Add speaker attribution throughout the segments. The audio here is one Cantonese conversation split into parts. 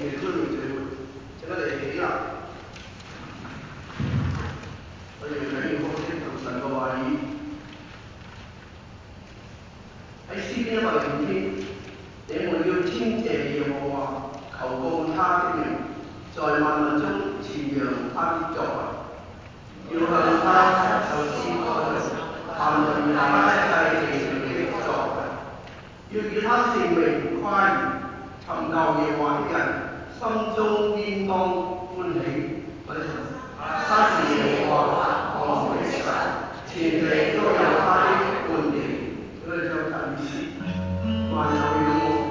Speaker 1: 嘅居民聚會，請我哋起立。我哋響應方式同神嘅話語。喺詩篇105篇，你們要稱謝耶和華，求告他的名，在萬民中傳揚他的作為，要向他首先歌頌，談論他一切奇妙的作為，要以他聖名誇耀，尋求耶和華的人心中應當歡喜。他是耶和華我們的神，全地都有他的冠冕。我哋就近時萬有仰望。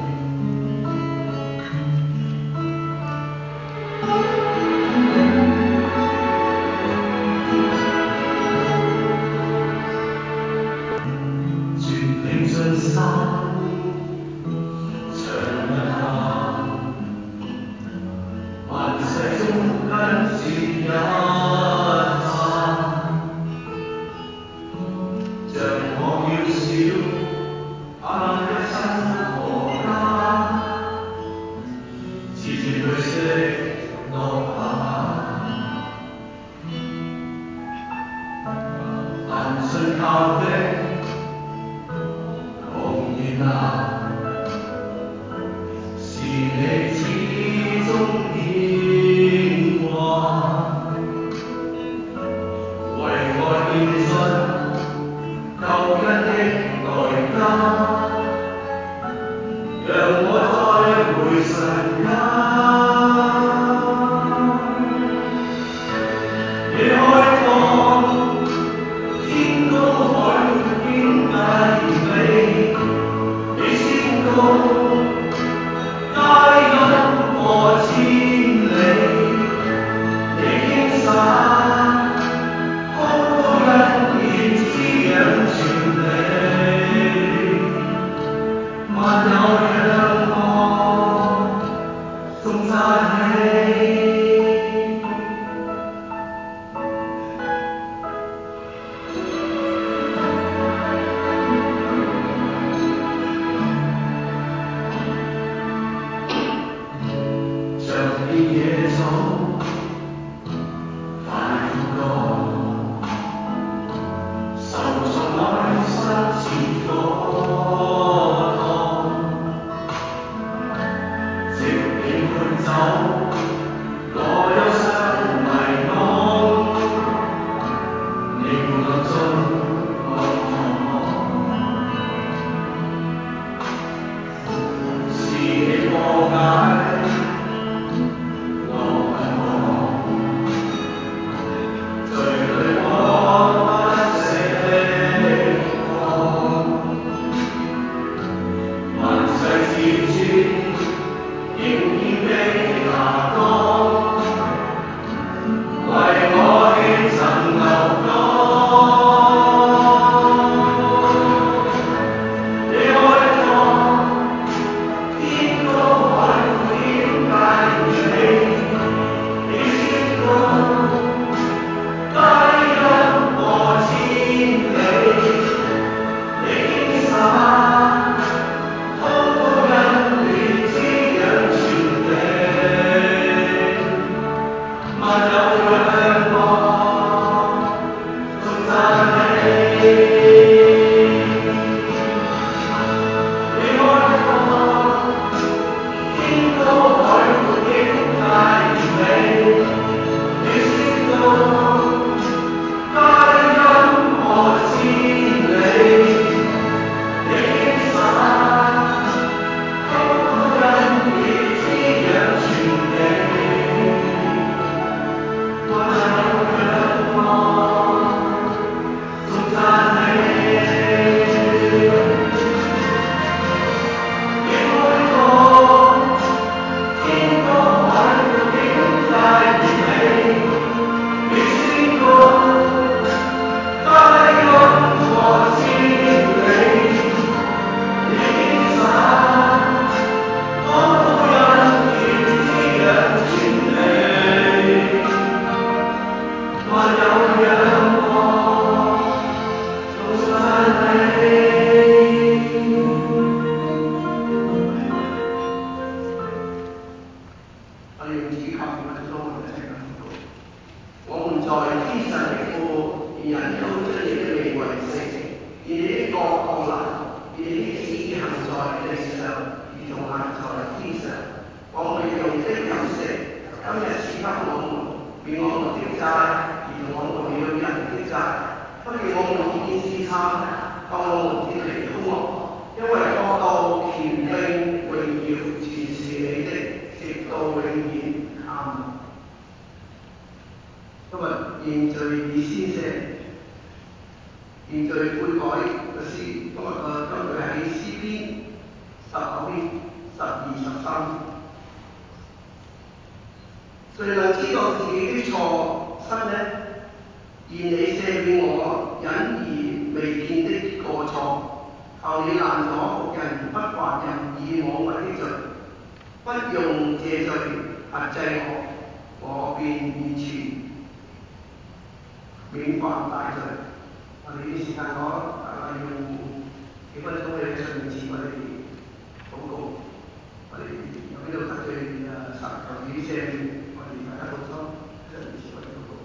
Speaker 1: 的旨意行在地上，如同行在天上。我們用的飲食，今日賜給我們，免我們的債，如我們了人的債，不叫我們見試探，救我們脫離兇惡。因為國度、權柄、榮耀，全是你的，直到永遠。阿們。今日認罪以先赦，認罪悔改嘅詩，今日喺詩篇19篇12、13。誰能知道自己的錯失呢？願你赦免我隱而未見的過錯。求你攔阻僕人不犯任意妄為的罪，不用這罪轄制我便完全免犯大罪。我哋呢啲時間用幾分鐘喺上面前，我哋禱告，我哋有邊度得罪神，求你赦免，我哋大家同心喺上面前我哋禱告。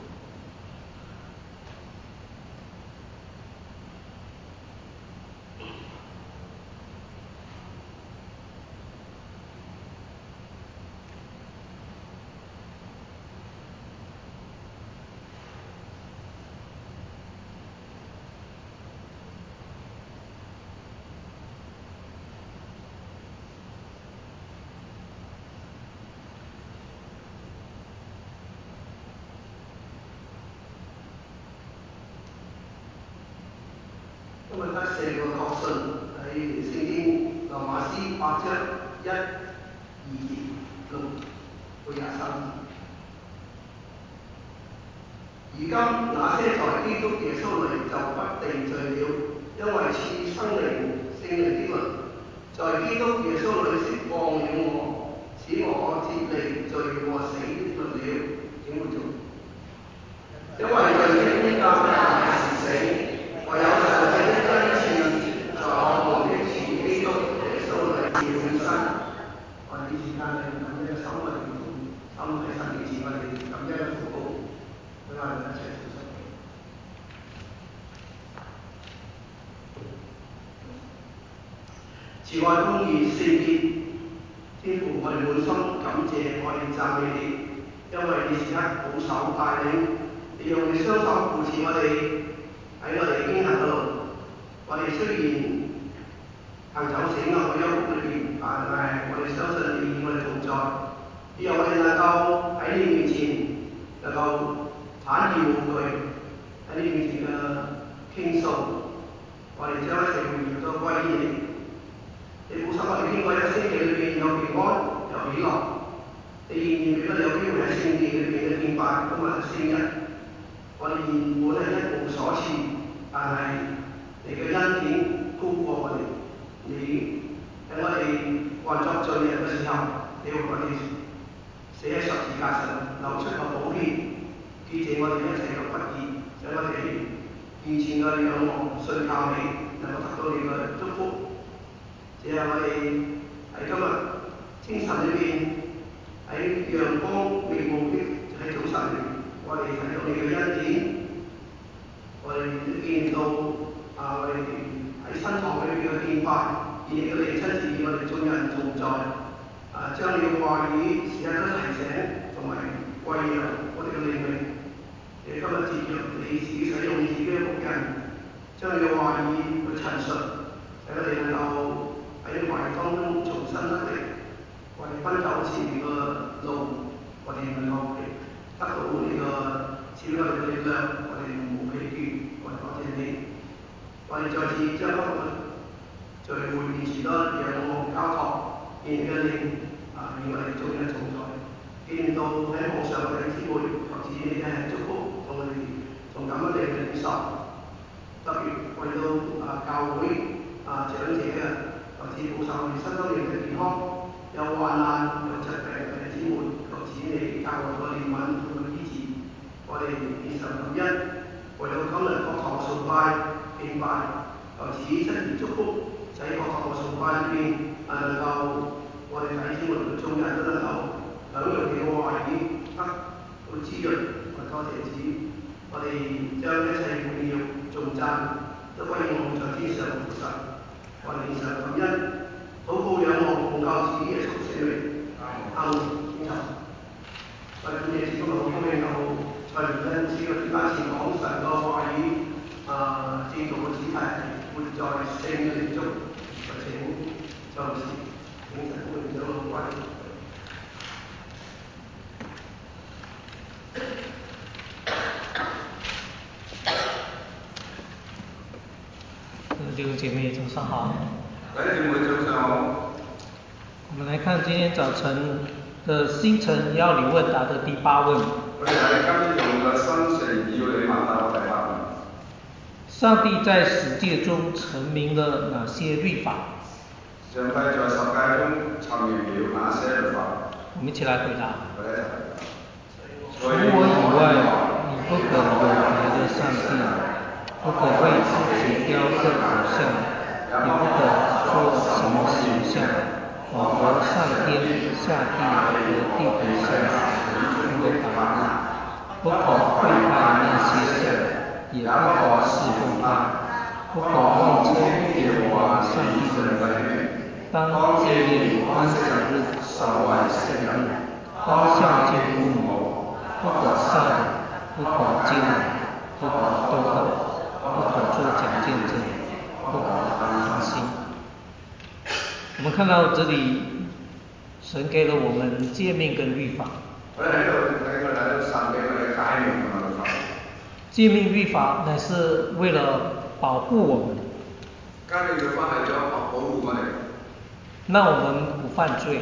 Speaker 1: 今日得赦嘅確信喺聖經羅馬書8章1、2、6到23節。如今那些在基督耶穌裏就不定罪了，因為賜生命聖靈的律在基督耶穌裏釋放了我，使我脫離罪和死的律了。請會做。因為罪的工價是死，唯有神的恩賜在我們的主基督耶穌裏永生。我哋呢時間嚟咁樣嘅心嚟心喺神面前，我哋咁樣嘅禱告，俾我哋一齊做出。慈愛公義聖潔，天父，我哋滿心感謝，我哋讚美你，因為你時刻保守帶領，你用你雙手扶持我哋喺我哋經行嘅路。我哋雖然行走死暗嘅幽谷裏邊，但係我哋相信你與我哋同在，以後我哋能夠喺你面前能夠坦然無懼，喺你面前嘅傾訴，我哋將一切榮耀都歸於你。你保守我哋經過一個星期裏邊有平安有喜樂，你仍然俾我哋有機會喺聖殿裏邊嘅敬拜，今日係聖日，我哋原本係一無所賜，但係你嘅恩典高過我哋。你喺我哋還作罪人嘅時候，你為我哋死喺十字架上，流出個寶血，潔淨我哋一切嘅不義，使我哋完全嘅仰望信靠你，能夠得到你嘅祝福。這係我哋喺今日清晨裏邊喺陽光明媚的喺早晨，我哋睇到你嘅恩典，我哋都見到我哋喺新堂裏邊嘅見法，而你親自與我哋眾人同在，將你嘅話語時刻都提醒同埋餵養我哋嘅靈命。你今日接著你自己使用你自己嘅僕人，將你嘅話語去陳述，使我哋能夠喺懷疑當中重新得力，我哋奔走前面嘅路，我哋能夠得到呢個賜俾我哋嘅力量，我哋唔疲倦，我哋多謝你。我哋再次將今日聚會面前都仰望交託，願你嘅靈與我哋眾人同在。見到喺網上嘅姊妹，求主你嘅祝福同我哋同咁樣嘅領受，特別為到教會長者嘅，求主保守佢哋身心靈嘅健康，有患難有疾病嘅姊妹，求主你教導我哋憐憫同埋醫治，我哋獻上感恩，為到今日各堂崇拜敬拜，求主親自祝福，使各堂崇拜裏邊能夠我哋弟兄們眾人都能夠享用你嘅話語，得到滋潤。我多謝主，我哋將一切榮耀頌讚都歸於我們在天上嘅父神。我哋獻上聖靈中，請暫時請神會長老關。
Speaker 2: 弟兄姐妹早上好。
Speaker 1: 各位姊妹早上好。
Speaker 2: 我们来看今天早晨的星辰要理问答的第8问。
Speaker 1: 我哋睇今朝嘅新城要理問答嘅第8問。
Speaker 2: 上帝在十誡中陳明了哪些律法？
Speaker 1: 上帝在十誡中陳明了哪些律法？
Speaker 2: 我們一起來回答。
Speaker 1: 除
Speaker 2: 我以外，你不可有別的上帝，不可為自己雕刻偶像，也不可做什麼形象，仿佛上天下地和地底下水中的凡物，不可跪拜那些像，也不可侍奉他，不可妄稱耶和華上帝的名，當紀念安息日，守為聖日，當孝敬父母，不可殺人，不可奸淫，不可斗惡，不可作假見證，不可貪心。我們看到這裡，神給了我們誡命跟律法。誡命律法乃是為了保護我們，讓我們不犯罪。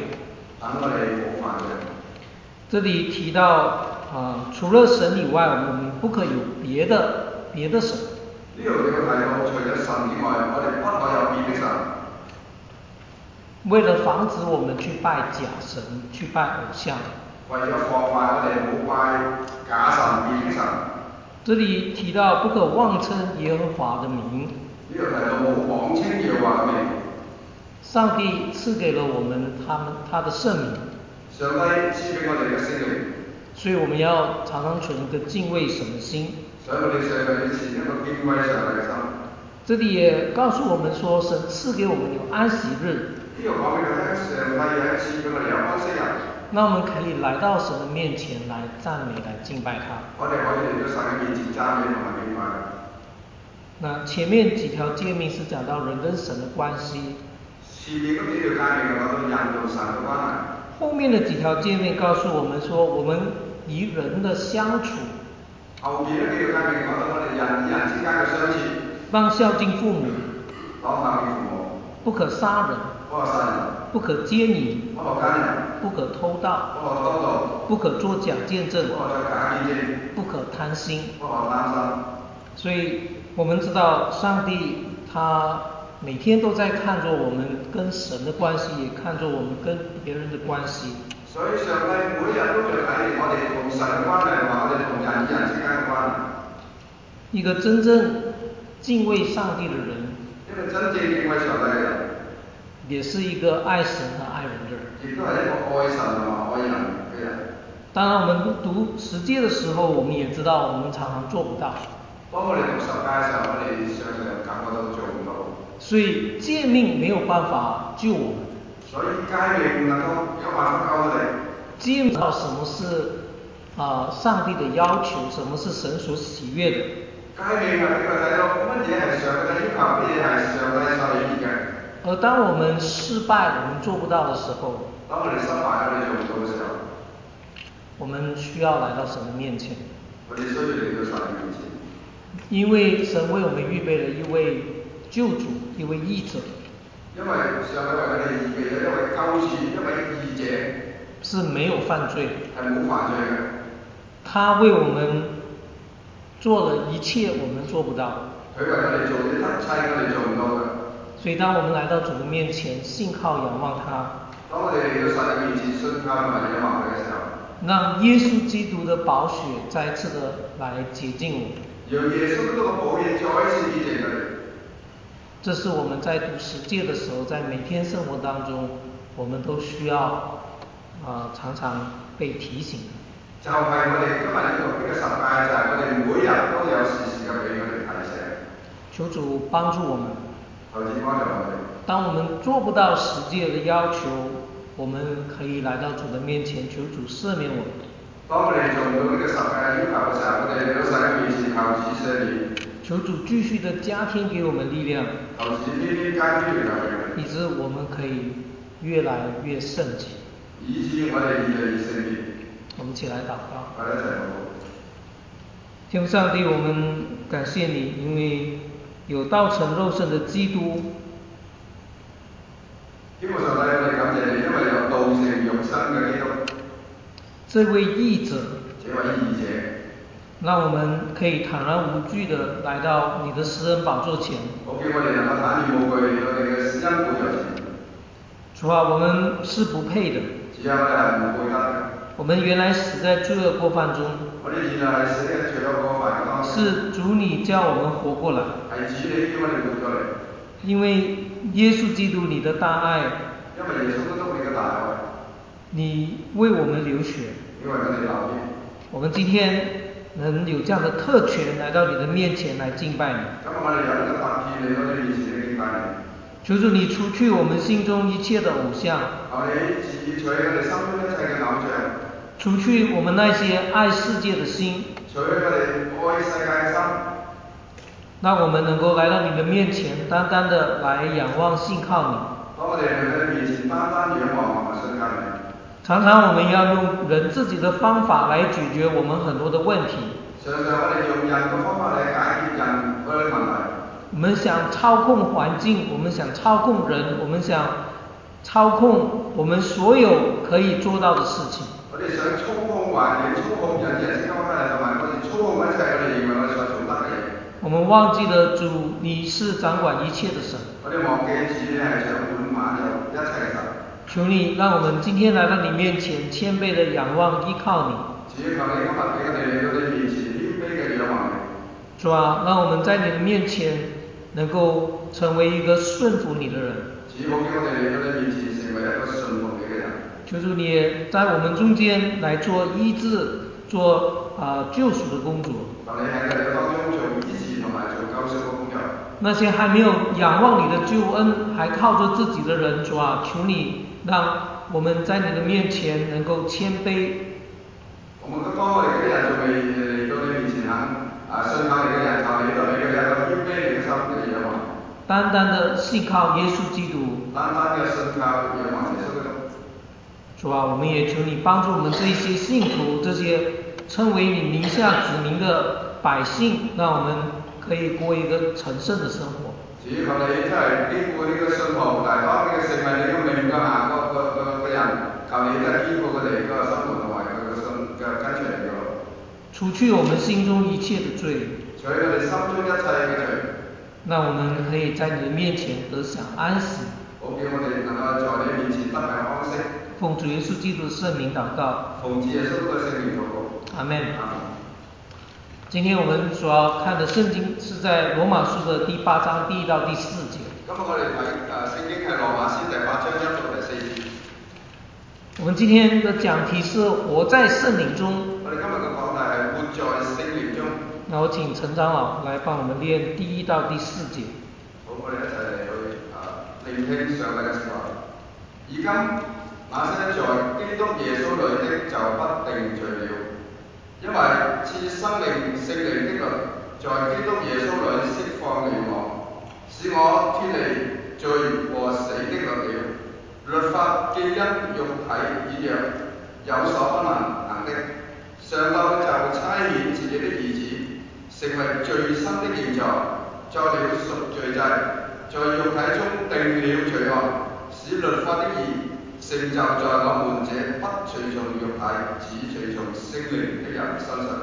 Speaker 2: 這裡提到除了神以外，我們不可有別的神。
Speaker 1: 呢度你要睇到，除咗神以外，我哋不可有別的神。
Speaker 2: 為了防止我們去拜假神，去拜偶像。
Speaker 1: 為咗防範我哋冇拜假神、別的神。
Speaker 2: 這裡提到不可妄稱耶和華的名。
Speaker 1: 呢度提到冇妄稱耶和華嘅名。
Speaker 2: 上帝賜給了我們他的聖名。
Speaker 1: 上帝賜俾我哋嘅聖名。
Speaker 2: 所以我們要常常存一個敬畏神的心。
Speaker 1: 所以我哋常常要存一個敬畏上帝嘅心。
Speaker 2: 這裡也告訴我們說，神賜給我們有安息日。
Speaker 1: 呢個講俾我聽，上帝有一次俾我哋有安息日。
Speaker 2: 那我們可以來到神的面前來讚美、來敬拜他。
Speaker 1: 我哋可以嚟到神嘅面前讚美同埋敬拜。
Speaker 2: 那前面幾條誡命是講到人跟神的關係。
Speaker 1: 前面嗰幾條誡命講到人同神嘅關係。
Speaker 2: 後面的幾條誡命告訴我們說，我們與人的相處。
Speaker 1: 後面嗰幾條誡命講到我哋人與人之間嘅相處。
Speaker 2: 當孝敬父母。
Speaker 1: 當孝敬父母。
Speaker 2: 不可殺人。
Speaker 1: 不可殺人。
Speaker 2: 不可姦淫。
Speaker 1: 不可姦淫。
Speaker 2: 不可偷盜。
Speaker 1: 不可偷盜。
Speaker 2: 不可作假見證。
Speaker 1: 不可作假見證。
Speaker 2: 不可貪心。
Speaker 1: 不可貪心。所
Speaker 2: 以我們知道上帝他每天都在看着我們跟神的關係，也看着我們跟別人的關係。
Speaker 1: 所以上帝每日都在睇我哋同神嘅關係，同埋我哋同人與人之間嘅關係。
Speaker 2: 一個真正敬畏上帝的人，
Speaker 1: 一個真正敬畏上帝嘅人，
Speaker 2: 也是一個愛神和愛人的人。
Speaker 1: 亦都係一個愛神同埋愛人嘅人。
Speaker 2: 當然，我們讀十誡的時候，我們也知道我們常常做不到。
Speaker 1: 當我哋讀十誡嘅時候，我哋常常感覺到做唔到。
Speaker 2: 所以誡命沒有辦法救我們。
Speaker 1: 所以誡命能夠有辦法救我哋。誡命知
Speaker 2: 道什麼是上帝的要求，什麼是神所喜悅的。
Speaker 1: 誡命係俾我睇到乜嘢係上帝要求，乜嘢係上帝所喜悅嘅。
Speaker 2: 而當我們失敗，我們做不到的時候，
Speaker 1: 當我哋失敗，我哋做唔到嘅時候，
Speaker 2: 我們需要來到神的面前。
Speaker 1: 我哋需要嚟到神嘅面前。
Speaker 2: 因為神為我們預備了一位救主，一位義者。
Speaker 1: 因為上帝為我哋預備咗一位救主，一位義者，
Speaker 2: 是沒有犯罪，
Speaker 1: 係冇犯罪嘅。
Speaker 2: 他為我們做了一切我們做不到。
Speaker 1: 佢為我哋做咗一切我哋做唔到嘅。
Speaker 2: 所以當我們來到主的面前，信靠仰望他。
Speaker 1: 當我哋嚟到神嘅面前，信靠同埋仰望佢嘅時候，
Speaker 2: 讓耶穌基督的寶血再次的來潔淨我們。
Speaker 1: 讓耶穌基督嘅寶血再一次潔淨佢哋。
Speaker 2: 這是我們在讀十誡的時候，在每天生活當中，我們都需要常常被提醒的。
Speaker 1: 就係我哋今日要讀呢個十誡，就係我哋每日都有時時嘅俾我哋提醒。
Speaker 2: 求主幫助我們。
Speaker 1: 求主幫助我哋。
Speaker 2: 當我們做不到十誡的要求，我們可以來到主的面前，求主赦免我們。
Speaker 1: 當我哋做唔到呢個十誡要求嘅時候，我哋嚟到神嘅面前求主赦免。
Speaker 2: 求主繼續的加添給我們力量，以致我們可以越來越聖潔。我們一起來禱告。天父上帝，我們感謝你，因為有道成肉身的基督。
Speaker 3: 天父上帝，我哋感謝你，因為有道成肉身嘅基督。
Speaker 2: 這位義者，讓我們可以坦然無懼地來到你的施恩寶座前。主啊，我們是不配的。我們原來死在罪惡過犯中。是主你叫我們活過來。因為耶穌基督你的大愛。你為我們流血。我們今天能有這樣的特權來到你的面前來敬拜你。求主你除去我們心中一切的偶像，除去我們那些愛世界的心，讓我們能夠來到你的面前，單單的來仰望信靠你。常常我們要用人自己的方法來解決我們很多的問題。我們想操控環境，我們想操控人，我們想操控我們所有可以做到的事情。我們忘記了主，你是掌管一切的神。求你讓我們今天來到你面前，謙卑的仰望依靠你。主啊，讓我們在你的面前能夠成為一個順服你的人。求主你也在我們中間來做醫治，做救贖的工作。那些還沒有仰望你的救恩，還靠着自己的人，主啊，求你讓我們在你的面前能夠謙卑。單單的信靠耶穌基督。主啊，我們也求你幫助我們這些信徒，這些稱為你名下子民的百姓，讓我們可以過一個成聖的生活。除去我們心中一切的罪，讓我們可以在你的面前得享安息。奉主耶穌基督的聖名禱告。阿們。今天我們所要看的聖經是在羅馬書的第8章第1到第4節。
Speaker 3: 今日我哋睇聖經係羅馬書第8章1到第4節。
Speaker 2: 我們今天的講題是活在聖靈中。
Speaker 3: 我哋今日嘅講題係活在聖靈中。
Speaker 2: 那我請陳長老來幫我們念第1到第4節。
Speaker 3: 好，我哋一齊嚟去聆聽上帝嘅說話。而今那些在基督耶穌裏的就不定罪了，因為賜生命聖靈的律在基督耶穌裏釋放了我，使我脫離罪和死的律了。律法既因肉體軟弱有所不能行的，上帝就差遣自己的兒子，成為罪身的形狀，作了贖罪祭，在肉體中定了罪案，使律法的義成就在我們這不隨從肉體只隨從聖靈的人身上。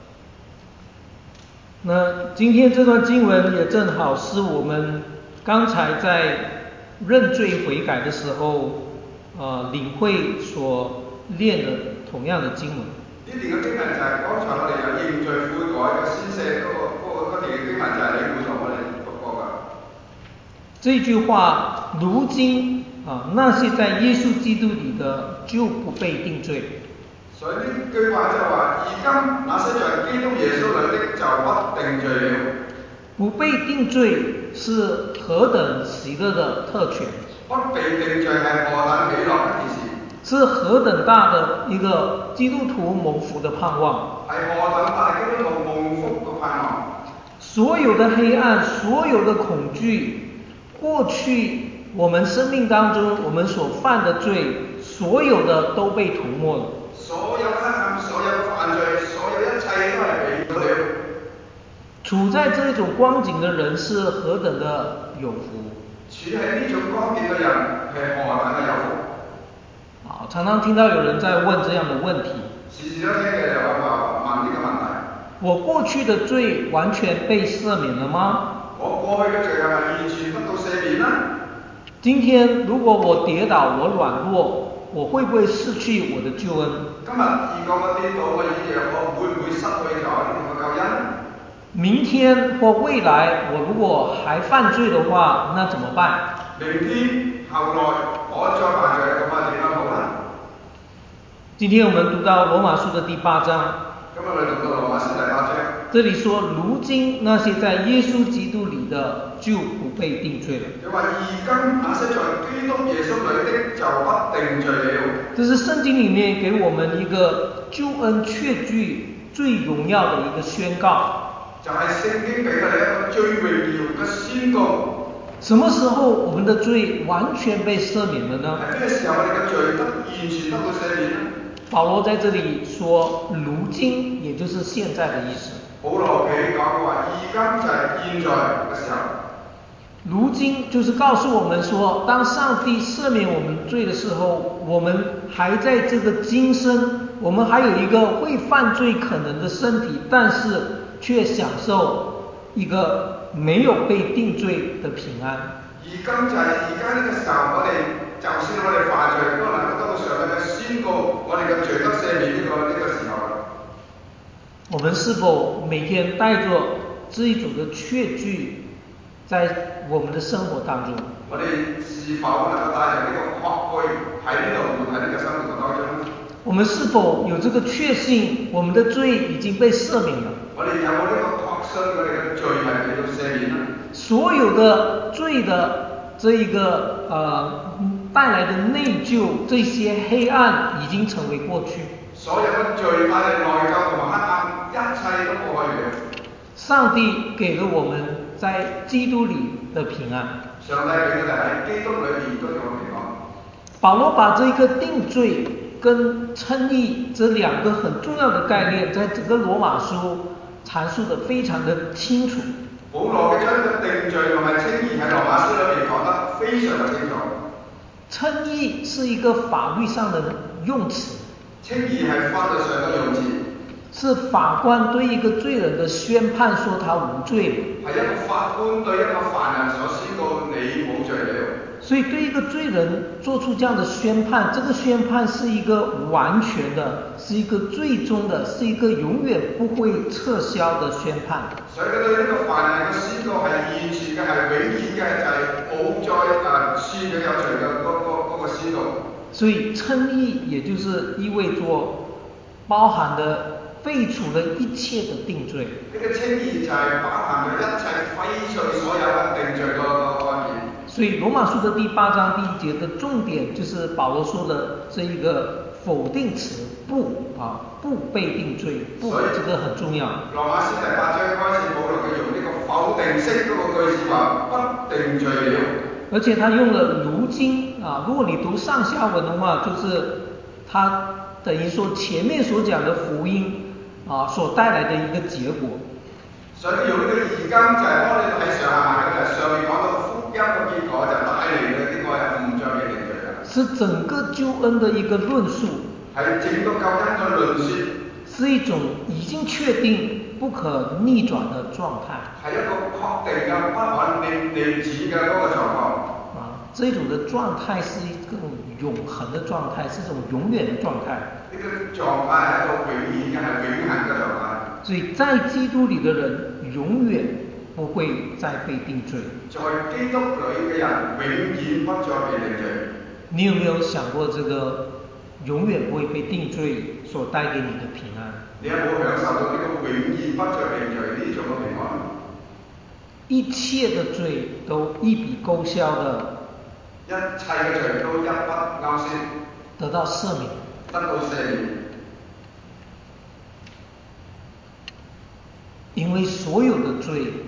Speaker 2: 那今天這段經文也正好是我們剛才在認罪悔改的時候領會所練的同樣的經文。
Speaker 3: 呢段嘅經文就係剛才我哋有認罪悔改嘅宣誓嗰段嘅經文，就係你會同我哋讀過㗎。
Speaker 2: 這句話，如今那些在耶穌基督裏的就不被定罪。
Speaker 3: 所以呢句話就話，而今那些在基督耶穌裏的就不定罪了。
Speaker 2: 不被定罪是何等喜樂的特權。
Speaker 3: 不被定罪係何等喜樂嘅一件事。
Speaker 2: 是何等大的一個基督徒蒙福的盼望。
Speaker 3: 係何等大基督徒蒙福嘅盼望。
Speaker 2: 所有的黑暗，所有的恐惧，过去我们生命当中我们所犯的罪，所有的都被涂抹了。
Speaker 3: 所有黑暗，所有犯罪，所有一切都係被抹了。
Speaker 2: 處在這種光景的人是何等的有福！
Speaker 3: 處喺呢種光景嘅人係何等嘅有福！
Speaker 2: 常常聽到有人在問這樣的問題。
Speaker 3: 時時都聽嘅有問呢個問題。
Speaker 2: 我過去的罪完全被赦免了嗎？
Speaker 3: 我過去嘅罪係咪完全得到赦免呢？
Speaker 2: 今天如果我跌倒，我軟弱，我會不會失去我的救恩？
Speaker 3: 今日如果我跌倒，我軟弱，我會唔會失去咗呢個救恩？
Speaker 2: 明天或未來，我如果還犯罪的話，那怎麼辦？
Speaker 3: 明天後來我再犯罪，咁啊點樣好呢？
Speaker 2: 今天我們讀到羅馬書的第8章。
Speaker 3: 今日我哋讀到羅馬書第8章。
Speaker 2: 這裡說，如今那些在耶穌基督裡的就不被定罪了。
Speaker 3: 佢話：而今那些在基督耶穌裡的就不定罪了。
Speaker 2: 這是聖經裡面給我們一個救恩確據最榮耀的一個宣告。
Speaker 3: 就係聖經俾我哋一個最榮耀嘅宣告。
Speaker 2: 什麼時候我們的罪完全被赦免了呢？
Speaker 3: 係咩時候我哋嘅罪完全得到赦免呢？
Speaker 2: 保羅在這裡說如今，也就是現在的意思。
Speaker 3: 保羅佢講話，而今就係現在嘅時候。
Speaker 2: 如今就是告訴我們說，當上帝赦免我們罪的時候，我們還在這個今生，我們還有一個會犯罪可能的身體，但是卻享受一個沒有被定罪的平安。
Speaker 3: 而今就係而家呢個時候，我哋就算我哋犯罪，都能夠得到上帝嘅宣告，我哋嘅罪得赦免呢個時候啦。
Speaker 2: 我們是否每天帶着這一種的確據，在我們的生活當中？
Speaker 3: 我哋是否能夠帶着呢個確據喺呢度活喺呢個生活當中呢？
Speaker 2: 我們是否有這個確信，我們的罪已經被赦免了？
Speaker 3: 我哋有冇呢個確信，我哋嘅罪係被到赦免呢？
Speaker 2: 所有的罪的這一個帶來的內疚，這些黑暗已經成為過去。
Speaker 3: 所有嘅罪帶嚟內疚同埋黑暗，一切都過去了。
Speaker 2: 上帝給了我們在基督裡的平安。
Speaker 3: 上帝俾我哋喺基督裏面都有平安。
Speaker 2: 保羅把這個定罪跟稱義這兩個很重要的概念，在整個羅馬書闡述得非常的清楚。
Speaker 3: 保羅嘅將呢個定罪同埋稱義喺羅馬書裏面講得非常嘅清楚。
Speaker 2: 稱義是一個法律上的用詞。
Speaker 3: 稱義係法律上嘅用詞。
Speaker 2: 是法官對一個罪人的宣判，說他無罪。
Speaker 3: 係一個法官對一個犯人所宣告你無罪了。
Speaker 2: 所以對一個罪人做出這樣的宣判，這個宣判是一個完全的，是一個最終的，是一個永遠不會撤銷的宣判。
Speaker 3: 所以佢對呢個犯人嘅宣告係完全嘅，係永遠嘅，就係冇再算佢有罪嘅嗰個宣告。
Speaker 2: 所以稱義也就是意味着包含的廢除了一切的定罪。
Speaker 3: 呢個稱義就係包含咗一切廢除所有嘅定罪個案件。所以
Speaker 2: 羅馬書的第8章第1節的重點就是保羅說的這一個否定詞不被定罪，不，這個很重要。
Speaker 3: 羅馬書第8章開始，保羅佢用呢個否定式嗰個句子話不定罪了。
Speaker 2: 而且他用了如今如果你讀上下文的話，就是他等於說前面所講的福音所帶來的一個結果。
Speaker 3: 所以用呢個而今就係當你睇上下文嘅，上面講到福音嘅結果就帶嚟嘅呢個唔再被定罪啦。
Speaker 2: 是整個救恩的一個論述。
Speaker 3: 係整個救恩嘅論述。
Speaker 2: 是一種已經確定不可逆轉的狀態。係
Speaker 3: 一個確定嘅不可逆轉嘅嗰個狀況。
Speaker 2: 這種的狀態是一個永恆的狀態，是一種永遠的狀態。
Speaker 3: 呢個狀態係一個永遠嘅，係永恆嘅狀態。
Speaker 2: 所以在基督裡的人永遠不會再被定罪。
Speaker 3: 在基督裡嘅人永遠不再被定罪。
Speaker 2: 你有沒有想過這個永遠不會被定罪所帶給你的平安？
Speaker 3: 你有冇享受到呢個永遠不再被定罪呢種嘅平安？
Speaker 2: 一切的罪都一筆勾銷的。
Speaker 3: 一切嘅罪都一筆勾銷，
Speaker 2: 得到赦免，
Speaker 3: 得到赦免。
Speaker 2: 因為所有的罪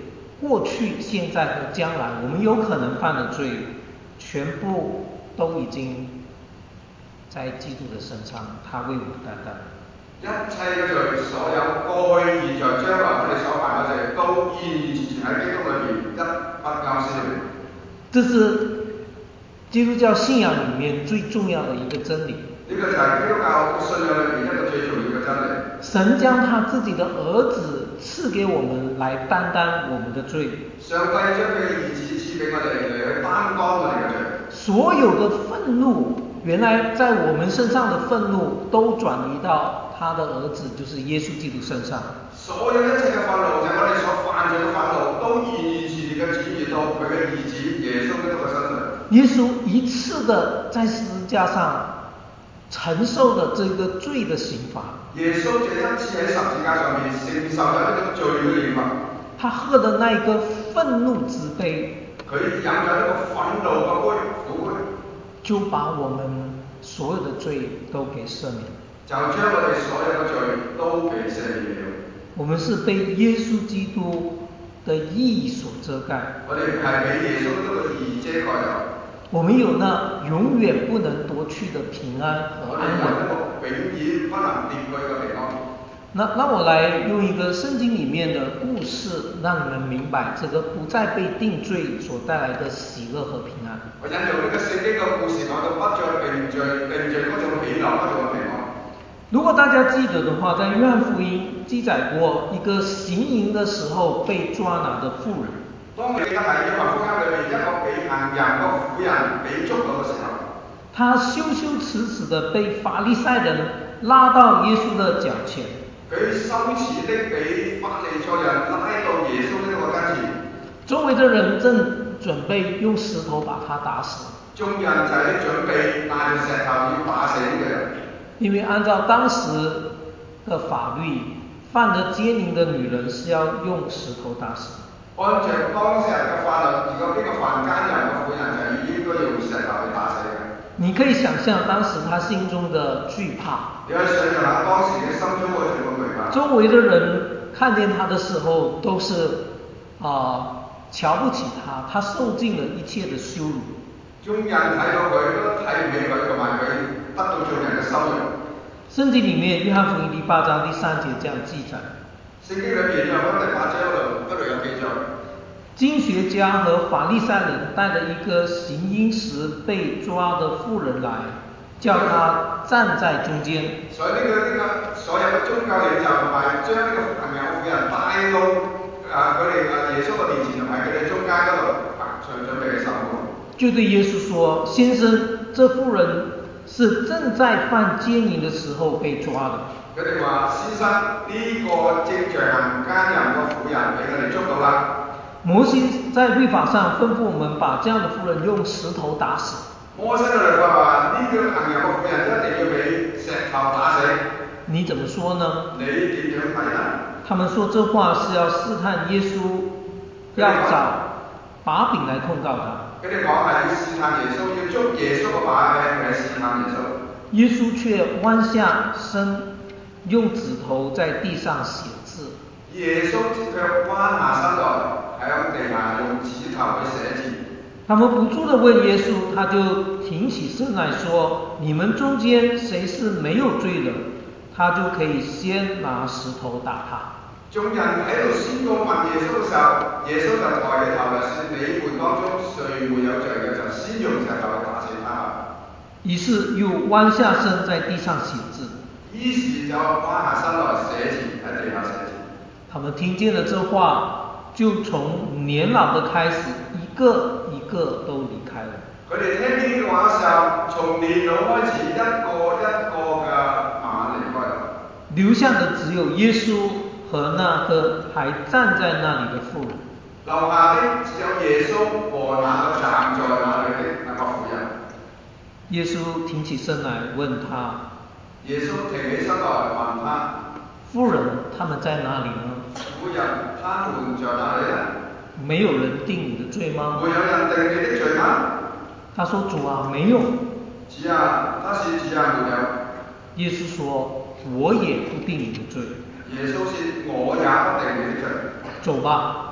Speaker 2: 过去、现在和将来我们有可能犯的罪，全部都已经在基督的身上，他为我们担当。
Speaker 3: 一切嘅罪，所有過去、現在、將來我哋所犯嘅罪，都完完全全喺基督裏邊一筆勾銷。
Speaker 2: 這是基督教信仰裡面最重要的一個真理。
Speaker 3: 呢個就係基督教信仰裏邊一個最重要嘅真理。
Speaker 2: 神將他自己的兒子賜給我們來擔當我們的罪。
Speaker 3: 上帝將佢嘅兒子賜俾我哋嚟去擔當我哋嘅罪。所
Speaker 2: 有的憤怒，原來在我們身上的憤怒，都轉移到他的兒子，就是耶穌基督身上。
Speaker 3: 所有一切嘅憤怒，就係我哋所犯罪嘅憤怒，都完完全全嘅轉移到佢嘅兒子耶穌基督嘅身上。
Speaker 2: 耶穌一次的在十字架上承受了這個罪的刑罰。
Speaker 3: 耶穌就一次喺十字架上面承受咗呢個罪嘅刑罰。他
Speaker 2: 喝的那個憤怒之杯，
Speaker 3: 佢飲咗呢個憤怒嘅杯，苦杯，
Speaker 2: 就把我們所有的罪都給赦免。
Speaker 3: 就將我哋所有嘅罪都俾赦免了。
Speaker 2: 我們是被耶穌基督的義所遮蓋。
Speaker 3: 我哋係俾耶穌基督嘅義遮蓋咗。
Speaker 2: 我們有那永遠不能奪去的平安和安穩。
Speaker 3: 永遠不能奪去嘅平安。
Speaker 2: 那我來用一個聖經裡面的故事，讓你們明白這個不再被定罪所帶來的喜樂和平安。
Speaker 3: 我引用呢個聖經嘅故事，講到不再定罪嗰種喜樂，嗰種平安。
Speaker 2: 如果大家記得的話，在約翰福音記載過一個行淫的時候被抓拿的婦人。
Speaker 3: 當你記得喺約翰福音裏面一個被行淫嘅婦人被捉到嘅時候，
Speaker 2: 他羞羞恥恥地被法利賽人拉到耶穌的腳前。
Speaker 3: 佢羞恥的被法利賽人拉到耶穌呢個跟前。
Speaker 2: 周圍的人正準備用石頭把他打死。
Speaker 3: 眾人就係準備帶住石頭要打死呢個人。因為
Speaker 2: 按照當時的法律，犯了奸淫的女人是要用石頭打死。
Speaker 3: 按照當時人嘅法律，如果邊個犯奸淫嘅婦人就應該用石頭去打死嘅。
Speaker 2: 你可以想象當時他心中的懼怕。
Speaker 3: 你可以想象下當時嘅心中嗰種嘅懼怕。
Speaker 2: 周圍的人看見他的時候都是瞧不起他，他受盡了一切的羞辱。
Speaker 3: 眾人睇到佢都睇唔起佢，同埋佢得到眾人嘅羞辱。
Speaker 2: 聖經裡面約翰福音第8章第3節這樣記載。
Speaker 3: 聖經裏面約翰第8章嗰度有記載。
Speaker 2: 經學家和法利賽人帶了一個行淫時被抓的婦人來，叫他站在中間。
Speaker 3: 所以呢個所有嘅宗教領袖同埋將呢個行淫婦人帶到佢哋耶穌嘅面前，同埋佢哋中間嗰度準備去受苦。
Speaker 2: 就對耶穌說：先生，這婦人是正在犯奸淫的時候被抓的。
Speaker 3: 佢哋話：先生，呢個正在行奸淫嘅婦人俾我哋捉到啦。
Speaker 2: 摩西在律法上吩咐我們把這樣的婦人用石頭打死。
Speaker 3: 摩西嘅律法話：呢個行淫嘅婦人一定要俾石頭打死。
Speaker 2: 你怎麼說呢？
Speaker 3: 你點樣睇呢？
Speaker 2: 他們說這話是要試探耶穌，要找把柄來控告他。
Speaker 3: 佢哋講係要試探耶穌，要捉耶穌嘅把柄嚟試探耶穌。
Speaker 2: 耶穌卻彎下身，用指頭在地上寫字。
Speaker 3: 耶穌卻彎下身來，喺地下用指頭去寫字。
Speaker 2: 他們不住地問耶穌，他就挺起身來說：你們中間誰是沒有罪的，他就可以先拿石頭打他。
Speaker 3: 眾人喺度宣告問耶穌嘅時候，耶穌就抬起頭嚟說：你們當中誰沒有罪嘅，就先用石頭去打死他吧。
Speaker 2: 於是又彎下身在地上寫字。
Speaker 3: 於是就彎下身來寫字，喺地下寫字。
Speaker 2: 他們聽見了這話，就從年老的開始，一個一個都離開了。
Speaker 3: 佢哋聽見呢個話嘅時候，從年老開始，一個一個嘅慢慢離開啦。
Speaker 2: 留下的只有耶穌和那個還站在那裡的婦人。
Speaker 3: 留下的只有耶穌和那個站在那裡的那個婦人。
Speaker 2: 耶穌挺起身來問他。
Speaker 3: 耶穌挺起身來問他：
Speaker 2: 婦人，他們在哪裡呢？
Speaker 3: 婦人，他們在哪裡呢？
Speaker 2: 沒有人定你的罪嗎？
Speaker 3: 沒有人定你的罪嗎？
Speaker 2: 他說：主啊，沒有。
Speaker 3: 主啊，他是主啊，沒有。
Speaker 2: 耶穌說：我也不定你的罪。
Speaker 3: 耶穌說：我也不定你的罪。
Speaker 2: 走吧。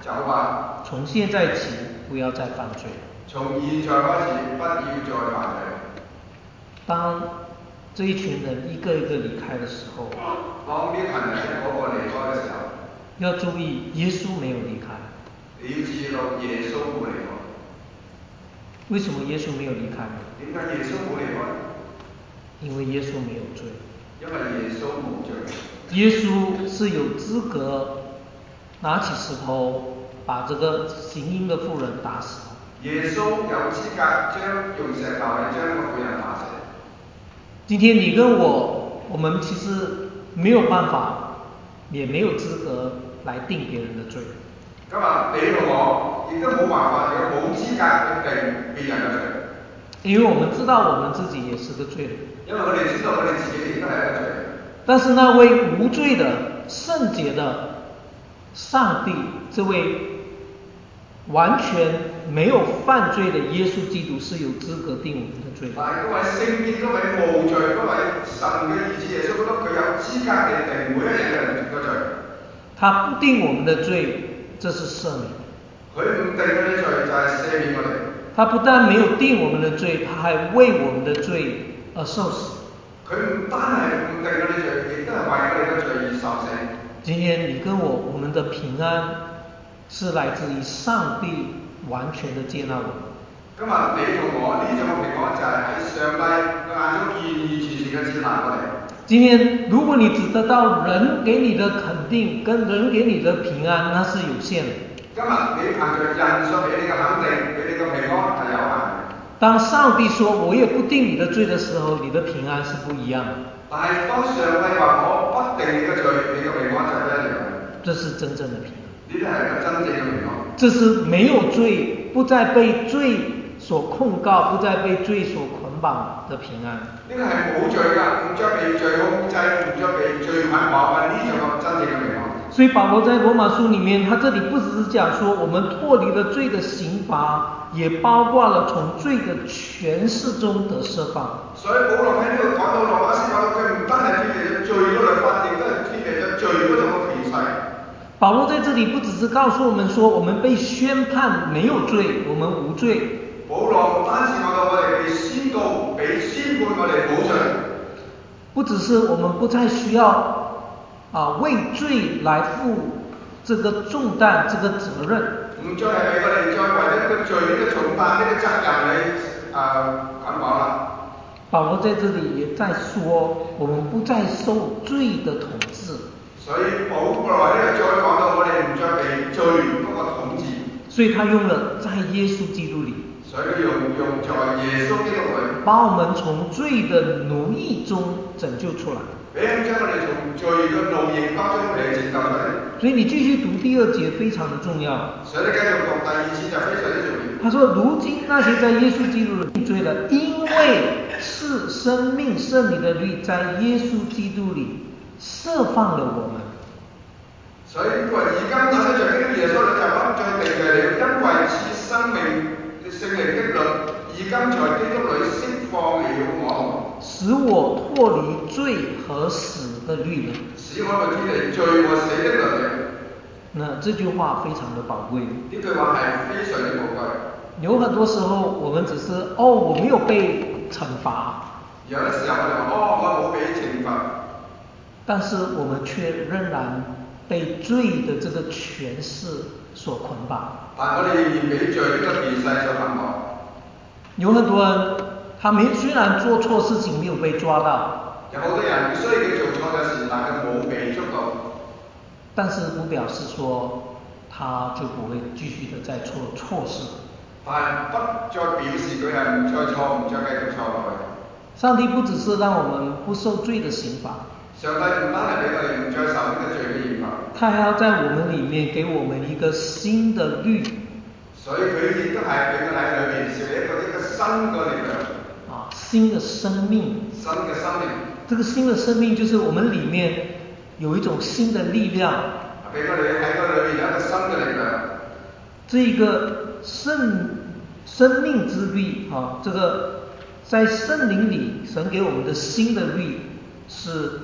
Speaker 3: 走吧。
Speaker 2: 从现在起不要再犯罪。
Speaker 3: 從現在開始，不要再犯罪。
Speaker 2: 當這一群人一個一個離開的時候，
Speaker 3: 當呢群人一個個離開嘅時候，
Speaker 2: 要注意耶穌沒有離開。
Speaker 3: 你要知道耶穌冇離開。
Speaker 2: 為什麼耶穌沒有離開呢？
Speaker 3: 點解耶穌冇離開？
Speaker 2: 因為耶穌沒有罪。
Speaker 3: 因為耶穌冇罪。
Speaker 2: 耶穌是有資格拿起石頭把這個行淫的婦人打死。
Speaker 3: 耶穌有資格用石頭嚟將個婦人打死。
Speaker 2: 今天你跟我們其實沒有辦法，也沒有資格來定別人的罪。
Speaker 3: 今日你同我亦都冇辦法，亦冇資格去定別人嘅罪。
Speaker 2: 因為我們知道我們自己也是個罪人。
Speaker 3: 因為我哋知道我哋自己亦都係一個罪人。
Speaker 2: 但是那位無罪的、聖潔的上帝，這位完全沒有犯罪的耶穌基督是有資格定我們的罪。
Speaker 3: 但係嗰位聖潔、嗰位無罪、嗰位神嘅兒子耶穌基督，佢有資格嚟定每一個人嘅罪。他
Speaker 2: 不定我們的罪，這是赦免。
Speaker 3: 佢唔定嗰啲罪就係赦免我哋。
Speaker 2: 他不但沒有定我們的罪，他還為我們的罪而受死。
Speaker 3: 佢唔單係唔定嗰啲罪，亦都係為我哋嘅罪而受死。
Speaker 2: 今天你跟我們的平安是來自於上帝完全的接納我們。
Speaker 3: 今日你同我呢種嘅平安就係喺上帝嘅眼中完完全全嘅接納我哋。
Speaker 2: 今天如果你只得到人給你的肯定跟人給你的平安，那是有限的。
Speaker 3: 今日你憑着人所俾你嘅肯定，俾你嘅平安係有限嘅。
Speaker 2: 當上帝說我也不定你的罪的時候，你的平安是不一樣的。
Speaker 3: 但係當上帝話我不定你嘅罪，你嘅平安就不一樣。
Speaker 2: 這是真正的平安。
Speaker 3: 呢啲係一個真正嘅平安。
Speaker 2: 這是沒有罪，不再被罪所控告，不再被罪所捆綁的平安。
Speaker 3: 呢個係冇罪㗎，唔再被罪控制，唔再被罪捆綁嘅呢種真正嘅平安。
Speaker 2: 所以保羅在羅馬書裡面，他這裡不只是講說我們脫離了罪的刑罰，也包括了從罪的權勢中得釋放。
Speaker 3: 所以保羅喺呢度講到羅馬書，講到佢唔單係脫離咗罪嗰律法，亦都係脫離咗罪嗰種嘅權勢。
Speaker 2: 保羅在這裡不只是告訴我們說，我們被宣判沒有罪，我們無罪。
Speaker 3: 保羅唔單止講到我哋被宣告、被宣判我哋冇罪，
Speaker 2: 不只是我們不再需要為罪來負這個重擔、這個責任。
Speaker 3: 唔再係俾我哋再為呢個罪、呢個重擔、呢個責任嚟捆綁啦。
Speaker 2: 保羅在這裡也在說，我們不再受罪的統治。
Speaker 3: 所以保羅喺度再講到我哋唔再被罪嗰個統治。
Speaker 2: 所以他用了在耶穌基督裡。
Speaker 3: 所以佢用在耶穌基督裡，
Speaker 2: 把我們從罪的奴役中拯救出來。
Speaker 3: 俾人將我哋從罪嘅奴役當中嚟拯救出嚟。
Speaker 2: 所以你繼續讀第二節非常的重要。
Speaker 3: 所以你繼續讀第二節就非常之重要。
Speaker 2: 他說：如今那些在耶穌基督裡定罪了，因為是生命聖靈的律在耶穌基督裡釋放了我們。
Speaker 3: 所以佢話：而今那些在基督耶穌裡就不再定罪了，因為賜生命聖靈的律，而今在基督裡釋放了我們，
Speaker 2: 使我脫離罪和死的律了。
Speaker 3: 使我們脫離罪和死的律了。
Speaker 2: 那這句話非常的寶貴。
Speaker 3: 呢句話係非常之寶貴。
Speaker 2: 有很多時候，我們只是我沒有被懲罰。
Speaker 3: 有的時候我哋話我冇被懲罰，
Speaker 2: 但是我們卻仍然被罪的這個權勢所捆綁。
Speaker 3: 但我哋仍然俾罪呢個權勢所捆綁。
Speaker 2: 有很多人，他雖然做錯事情沒有被抓到，
Speaker 3: 有好多人雖然佢做錯咗事，但佢冇被捉到，
Speaker 2: 但是不表示說他就不會繼續的再做錯事。
Speaker 3: 但係不再表示佢係唔再錯，唔再繼續錯落去。
Speaker 2: 上帝不只是讓我們不受罪的刑罰，
Speaker 3: 上帝唔單係俾我哋唔再受呢個罪嘅刑罰，
Speaker 2: 他還要在我們裡面給我們一個新的律。
Speaker 3: 所以佢亦都係俾我哋喺裏面設一個新嘅力量，
Speaker 2: 新的生命。
Speaker 3: 新嘅生命。
Speaker 2: 這個新的生命就是我們裡面有一種新的力量，
Speaker 3: 俾我哋喺個裏面有一個新嘅力量。
Speaker 2: 這一個生命之律這個在聖靈裡神給我們的新的律是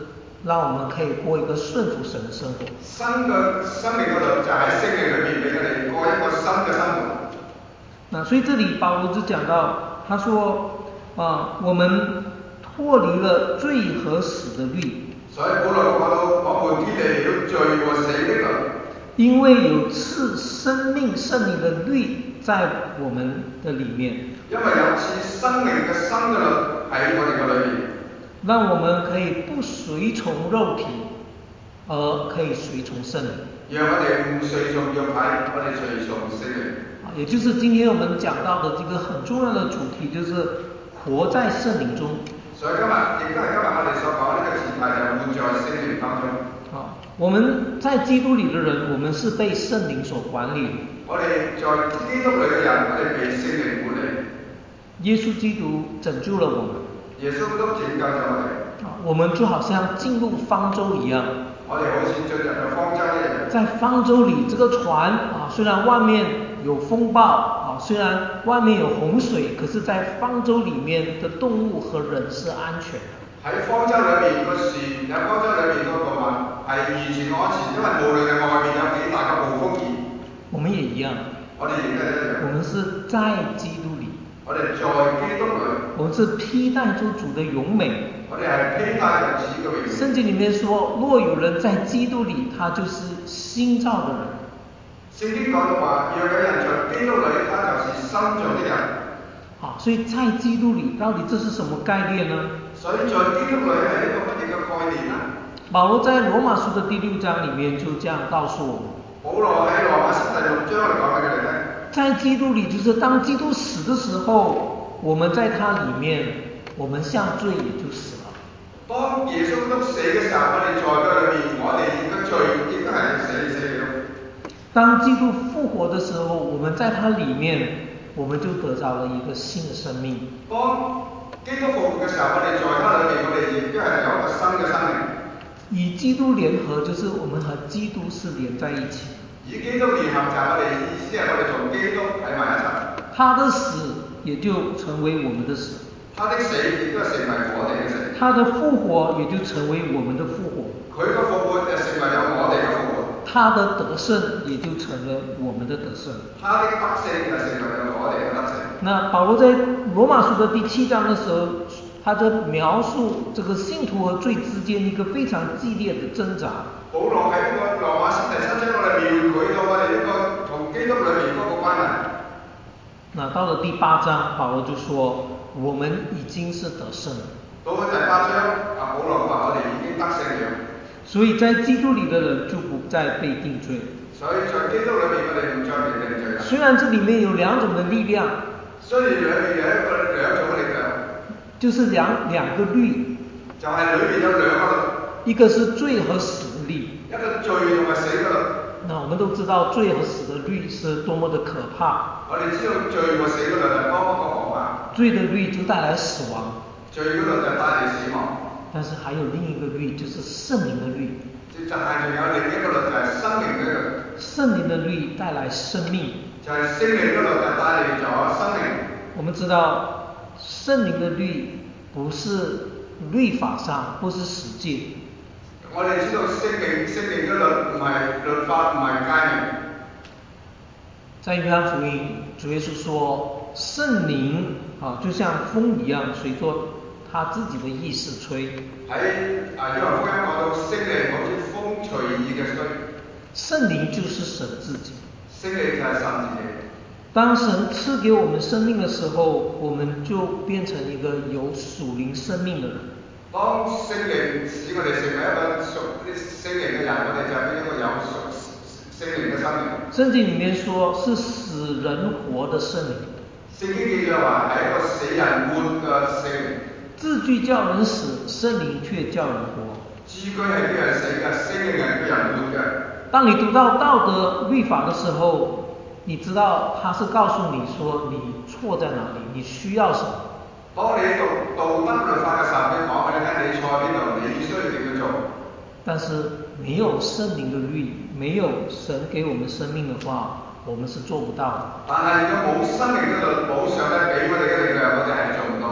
Speaker 2: 让我们可以过一个顺服神的生活。
Speaker 3: 新嘅生命嘅律就喺聖靈裏面俾我哋過一個新嘅生活。
Speaker 2: 那所以這裡保羅就講到，他說我們脫離了罪和死的律。
Speaker 3: 所以保羅講到，我們脫離了罪和死的律。
Speaker 2: 因為有賜生命聖靈的律在我們的裡面。
Speaker 3: 因為有賜生命嘅新嘅律喺我哋嘅裏面。
Speaker 2: 讓我們可以不隨從肉體，而可以隨從聖靈。
Speaker 3: 讓我哋唔隨從肉體，我哋隨從聖靈。
Speaker 2: 也就是今天我們講到的這個很重要的主題，就是活在聖靈中。
Speaker 3: 所以今日亦都係今日我哋所講呢個前提，就活在聖靈當中。
Speaker 2: 我們在基督裡的人，我們是被聖靈所管理。
Speaker 3: 我哋在基督裡嘅人，我哋被聖靈管理。
Speaker 2: 耶穌基督拯救了我們。
Speaker 3: 耶穌都拯救咗我哋。
Speaker 2: 我們就好像進入方舟一樣。
Speaker 3: 我哋好似進入咗方舟一樣。
Speaker 2: 在方舟裡，這個船雖然外面有風暴雖然外面有洪水，可是在方舟裡面的動物和人是安全的。
Speaker 3: 喺方舟裏面個船，有方舟裏面個動物係完全安全，因為無論係外面有幾大嘅暴風雨，
Speaker 2: 我們也一樣。
Speaker 3: 我哋亦都係一樣。
Speaker 2: 我們是在基督裡。
Speaker 3: 我哋在基督裡。
Speaker 2: 我們是披戴住主的榮美。
Speaker 3: 我哋係披戴住主嘅榮美。
Speaker 2: 聖經裡面說，若有人在基督裡，他就是新造的人。
Speaker 3: 聖經講到話，若有人在基督裡，他就是新造的人。
Speaker 2: 所以在基督裡，到底這是什麼概念呢？
Speaker 3: 所以在基督裡係一個乜嘢嘅概念呢？
Speaker 2: 保羅在羅馬書的第6章裡面就這樣告訴我們。
Speaker 3: 保羅喺羅馬書第6章嚟講俾佢哋聽。
Speaker 2: 在基督裡，就是當基督死的時候，我們在他裡面，我們向罪也就死了。
Speaker 3: 當耶穌都死嘅時候，我哋在佢裏面，我哋嘅罪亦都係死嘅。
Speaker 2: 當基督復活的時候，我們在他裡面，我們就得着了一個新的生命。
Speaker 3: 當基督復活嘅時候，我哋在他裏面，我哋亦都係有一個新嘅生命。
Speaker 2: 與基督聯合，就是我們和基督是連在一起。
Speaker 3: 與基督聯合就係我哋意思係我哋同基督喺埋一齊。
Speaker 2: 他的死也就成為我們的死。
Speaker 3: 他的死亦都係成為我哋嘅死。
Speaker 2: 他的復活也就成為我們的復活。
Speaker 3: 佢嘅復活就成為咗我哋嘅復活。
Speaker 2: 他的得勝也就成了我們的得勝。
Speaker 3: 他的得勝就成為咗我哋嘅得勝。
Speaker 2: 那保羅在羅馬書的第7章的時候，他在描述這個信徒和罪之間一個非常激烈的掙扎。
Speaker 3: 保羅喺呢個羅馬書第7章我哋描繪到我哋呢個同基督裏面嗰個關係。
Speaker 2: 那到了第8章，保羅就說：我們已經是得勝了。
Speaker 3: 到咗第8章，保羅話我哋已經得勝了。
Speaker 2: 所以在基督裡的人就不再被定罪。
Speaker 3: 所以在基督裏面，我哋唔再被定罪啦。
Speaker 2: 雖然這裡面有2種的力量，
Speaker 3: 雖然裏面有兩種力量，
Speaker 2: 就是兩個律，
Speaker 3: 就係裏面有兩個律，
Speaker 2: 一個是罪和死的律，
Speaker 3: 一個罪同埋死嘅律。
Speaker 2: 那我們都知道罪和死的律是多麼的可怕。
Speaker 3: 我哋知道罪和死嘅律係多麼嘅可怕。
Speaker 2: 罪的律就帶來死亡，
Speaker 3: 罪嘅律就帶嚟死亡。
Speaker 2: 但是還有另一個律，就是聖靈的律。
Speaker 3: 就係仲有另一個律，就係生命嘅律。
Speaker 2: 聖靈的律帶來生命，
Speaker 3: 就係聖靈嘅律就帶嚟咗生命。
Speaker 2: 我們知道聖靈的律不是律法上，不是實踐。
Speaker 3: 我哋知道聖靈嘅律唔係律法，唔係誡命。
Speaker 2: 在約翰福音，主耶穌說聖靈就像風一樣，隨着他自己的意思吹。
Speaker 3: 喺約翰福音講到聖靈好似風隨意嘅吹。
Speaker 2: 聖靈就是神自己。
Speaker 3: 聖靈就係神自己。
Speaker 2: 當神賜給我們生命的時候，我們就變成一個有屬靈生命的人。
Speaker 3: 當聖靈使我哋成為一個屬聖靈嘅人，我哋就係一個有屬聖靈嘅生命。聖
Speaker 2: 經裡面說是使人活的聖靈。
Speaker 3: 聖經記著話係一個使人活嘅聖靈。
Speaker 2: 字句叫人死，聖靈卻叫人活。
Speaker 3: 字句係叫人死嘅，聖靈係叫人活嘅。
Speaker 2: 當你讀到道德律法的時候，你知道他是告訴你說你錯在哪裡，你需要什麼。
Speaker 3: 當你讀道德律法嘅時候，佢講俾你聽你錯喺邊度，你需要點樣做。但是
Speaker 2: 沒有聖靈的律，沒有神給我們生命的話，我們是做不到的。
Speaker 3: 但係如果冇生命嘅律，冇上帝俾我哋嘅力量，我哋係做唔到嘅。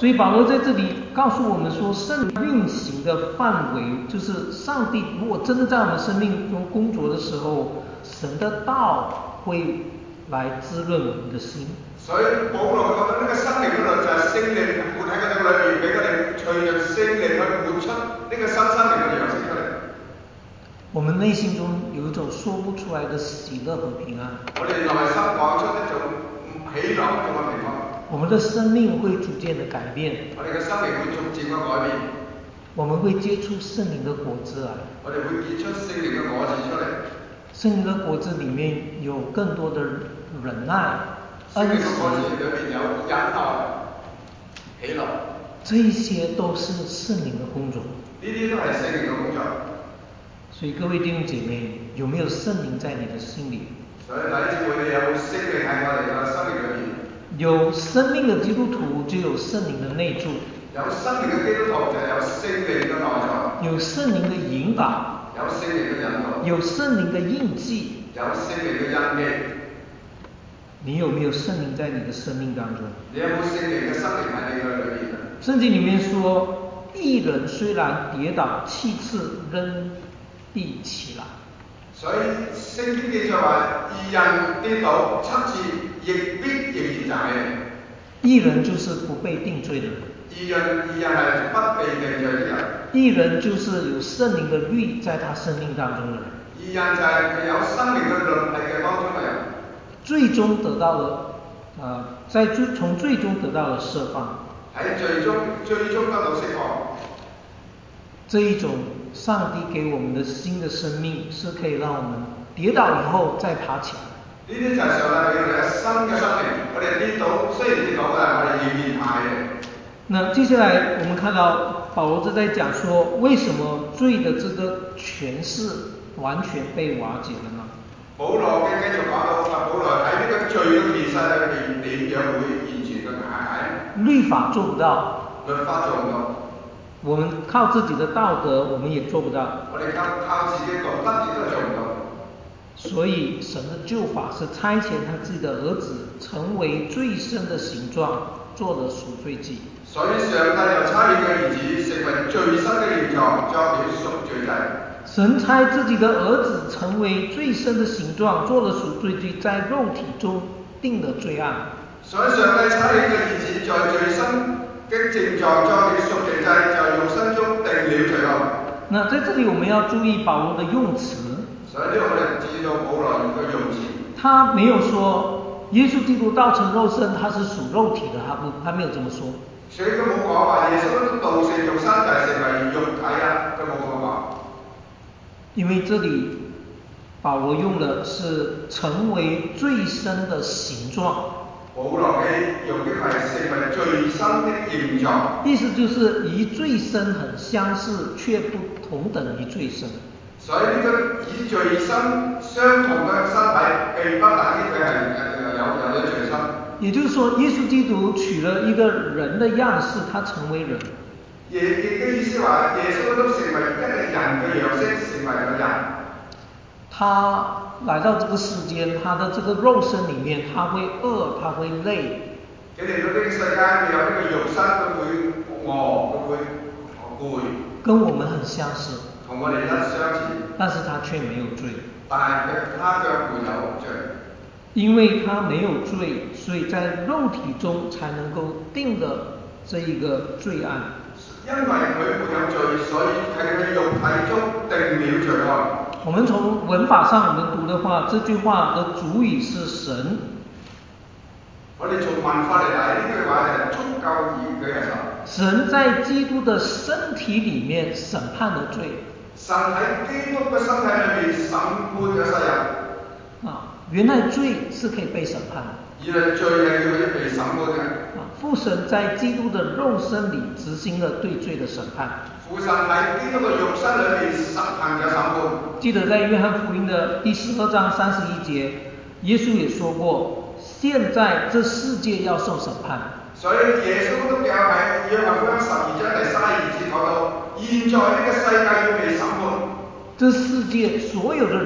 Speaker 2: 所以保罗在这里告诉我们说，圣灵运行的范围就是上帝如果真的在我们生命中工作的时候，神的道会来滋润我们的心。
Speaker 3: 所以保羅覺得呢個生命嗰度就係聖靈活喺我哋裏面，俾我哋隨着聖靈去活出呢個新生命嘅樣式出嚟。
Speaker 2: 我們內心中有一種說不出來的喜樂和平安。
Speaker 3: 我哋內心講出一種喜樂一種嘅平安。
Speaker 2: 我們的生命會逐漸的改變。
Speaker 3: 我哋嘅生命會逐漸嘅改變。
Speaker 2: 我們會結出聖靈的果子來。
Speaker 3: 我哋會結出聖靈嘅果子出嚟。
Speaker 2: 聖靈的果子裡面有更多的忍耐、恩慈。
Speaker 3: 聖靈嘅果子裏面有忍耐、喜樂。
Speaker 2: 這一些都是聖靈的工作。
Speaker 3: 呢啲都係聖靈嘅工作。
Speaker 2: 所以各位弟兄姐妹，有沒有聖靈在你的心裡？
Speaker 3: 所以弟兄姊妹，你有冇聖靈喺我哋嘅生命裏面？
Speaker 2: 有生命的基督徒就有聖靈的內住。
Speaker 3: 有生命嘅基督徒就有聖靈嘅內在。有
Speaker 2: 聖靈的引導。
Speaker 3: 有聖靈嘅引導。
Speaker 2: 有聖靈的印記。
Speaker 3: 有聖靈嘅印記。
Speaker 2: 你有沒有聖靈在你的生命當中？
Speaker 3: 你有冇聖靈嘅生命喺你嘅裏面？
Speaker 2: 聖經裡面說，義人雖然跌倒7次，仍必起來。
Speaker 3: 所以聖經記載話，義人跌倒7次，亦必仍然站起嚟。
Speaker 2: 義人就是不被定罪的人。
Speaker 3: 義人係不被定罪的人。
Speaker 2: 義人就是有聖靈的律在他生命當中的人。
Speaker 3: 義人就係有生命嘅律例嘅當中嘅人。
Speaker 2: 最終得到了，從最終得到了釋放。
Speaker 3: 喺最終得到釋放。
Speaker 2: 這一種上帝給我們的新的生命，是可以讓我們跌倒以後再爬起來。
Speaker 3: 呢啲就係上帝俾我哋一新嘅生命，我哋跌倒，雖然跌倒，但係我哋仍然爬起嚟。
Speaker 2: 那接下來我們看到保羅就在講說，為什麼罪的這個權勢完全被瓦解了呢？
Speaker 3: 保羅嘅繼續講到，保羅喺呢個罪嘅權勢裏面點樣會完全嘅瓦解？
Speaker 2: 律法做不到，
Speaker 3: 律法做唔到。
Speaker 2: 我們靠自己的道德，我們也做不到。
Speaker 3: 我哋靠自己道德亦都做唔到。
Speaker 2: 所以神的救法是差遣他自己的兒子成為罪身的形狀，做了贖罪祭。
Speaker 3: 所以上帝就差遣嘅兒子成為罪身嘅形狀，作了贖罪祭。
Speaker 2: 神差自己的兒子成為罪身的形狀，做了贖罪祭，在肉體中定了罪案。
Speaker 3: 所以上帝差遣嘅兒子在罪身嘅形狀作了贖罪祭，在肉身中定了罪案。
Speaker 2: 那在這裡我們要注意保羅的用詞。
Speaker 3: 所以呢個我哋知道保羅嘅用詞。
Speaker 2: 他沒有說耶穌基督道成肉身，他是屬肉體的，他沒有這麼說。
Speaker 3: 所以佢冇講話耶穌道成肉身就係成為肉體啊，佢冇咁講。
Speaker 2: 因為這裡保羅用的是成為罪身的形狀。
Speaker 3: 保羅嘅用的係成為罪身的形狀。
Speaker 2: 意思就是與罪身很相似，卻不同等於罪身。
Speaker 3: 所以呢個與罪身相同嘅身體，並不等於佢係有罪身。
Speaker 2: 也就是說，耶穌基督取了一個人的樣式，他成為人。
Speaker 3: 亦嘅意思話，耶穌都成為一個人嘅樣式，成為個人。
Speaker 2: 他來到這個世間，他的這個肉身裡面，他會餓，他會累。
Speaker 3: 佢嚟到呢個世界，佢有呢個肉身，佢會餓，佢會攰。跟
Speaker 2: 我們很相似。
Speaker 3: 同我哋一相似。
Speaker 2: 但是他卻沒有罪。
Speaker 3: 但係他卻沒有罪。
Speaker 2: 因為他沒有罪，所以在肉體中才能夠定了這一個罪案。
Speaker 3: 因為佢沒有罪，所以喺佢肉體中定了罪案。
Speaker 2: 我們從文法上我們讀的話，這句話的主語是神。
Speaker 3: 我哋從文法嚟睇，呢句話就係足夠義嘅神。
Speaker 2: 神在基督的身體裡面審判了罪。
Speaker 3: 神喺基督嘅身體裏面審判咗世人。
Speaker 2: 原來罪是可以被審判的。
Speaker 3: 原來罪係可以被審判嘅。
Speaker 2: 父神在基督的肉身裡執行了對罪的審判。
Speaker 3: 父神喺基督嘅肉身裏面實行咗審判。
Speaker 2: 記得在約翰福音的第12章31節，耶穌也說過，現在這世界要受審判。
Speaker 3: 所以耶穌都教喺約翰福音12章第32節講到，現在呢個世界要被審判。
Speaker 2: 這世界所有的人